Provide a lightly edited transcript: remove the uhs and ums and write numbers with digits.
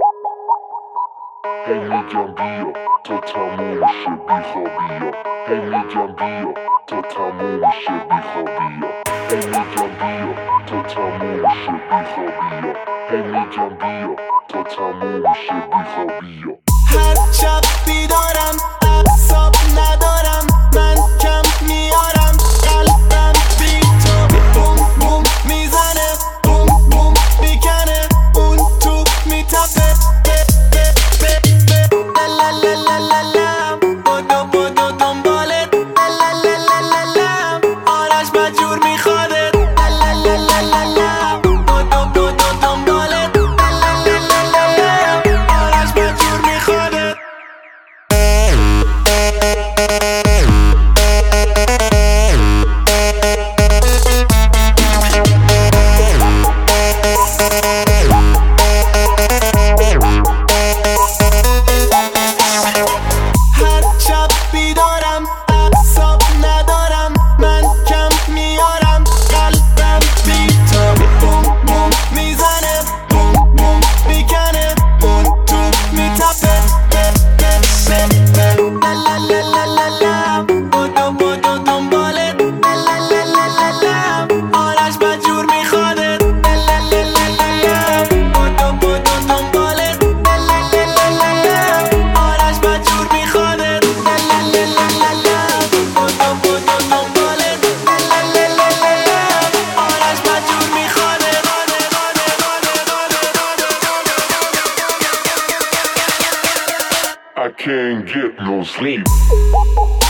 هی میگم بیا تا تموم شه بیخوابیا. هی میگم بیا تا تموم شه بیخوابیا. هی میگم بیا تا تموم شه بیخوابیا. هی میگم بیا تا تموم شه بیخوابیا. هر شب بیدارم اعصاب ندارم، من کم میارم قلبم بی تو بوم بوم میزنه، بوم بوم میکنه، اون تو میتپه لالالالالالم، بدو بدو دنبالت لالالالالالم، آرش مجبور میخوادت لالالالالالم، بدو بدو دنبالت لالالالالالم، آرش مجبور میخوادت. هر شب بیدارم اعصاب ندارم، من کم میارم قلبم بی تو بوم بوم میزنه، بوم بوم میکنه، اون تو میتپه لالالالالالم، بدو بدو دنبالت لالالالالالم، آرش مجبور میخوادت لالالالالالم، بدو بدو دنبالت لالالالالالم، آرش مجبور میخوادت لالالالالالم، بدو بدو دنبالت لالالالالالم، آرش مجبور میخوادت. I can't get no sleep.